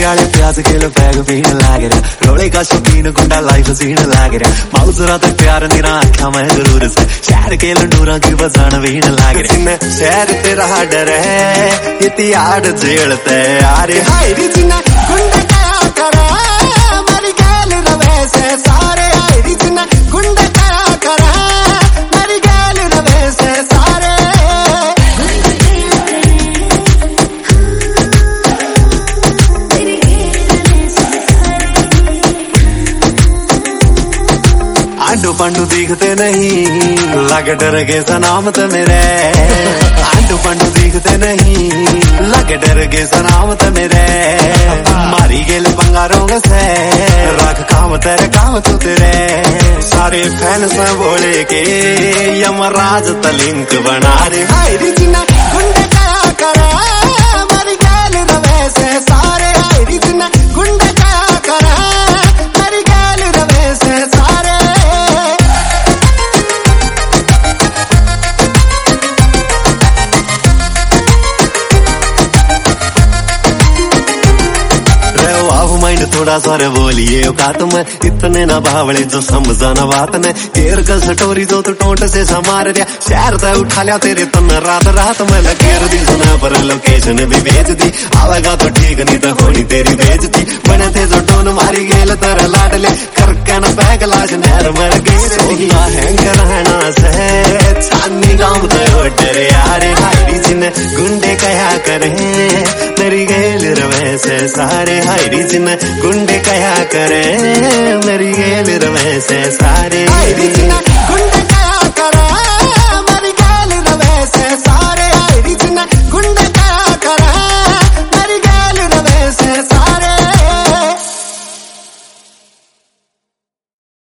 आले प्याज kilo peg पीन लाग रहा रोले का शौकीन गुंडा लाइफ सीन लाग रहा माउजरा ते प्यार निरा आख्या मैं जरूर से शहर के लंडूरा की बजान वीन लाग रहा शहर तेरा डर है इति आड़ जेलते यारे हाय री जिना गुंडा क्या करा मेरी गैल रवे से सारे हाय री जिना गुंडा क्या करा मेरी गैल रवे से सारे आंडू पंडू दिखते नहीं लगे डर के सनामत मेरे आंडू पंडू दिखते नहीं लगे डर के सनामत मेरे मारी गेल बंगारों से रख काम तेरे काम तू तेरे सारे फैन से बोले के यमराज तलिंक बना रे हाय री जिना गुंडा क्या करा मारी गेल रवे से सारे हाय री जिना गुंडा क्या करा मारी गेल रवे से सारे थोड़ा सारे बोलिए औकात में इतने ना बावले जो समझाना बात ने तेर का सटोरी जो तो टोट से समार दिया शहर से उठा लिया तेरे तन रात रात में लगे दी सुना पर लोकेशन भी भेज दी आवेगा तो ठीक नहीं तो होनी तेरी बेइज्जती बने थे जो टोन मारी गेल तेरे लाडले करके ना बैग लाश नहर मर गई सोना हैंग रहना से छानी गांव तो डरे यारे हायरी जिन गुंडे कया करे मेरी गेल रवे से सारे हायरी जिन गुंडे कया करे मेरी गेल रवे से सारे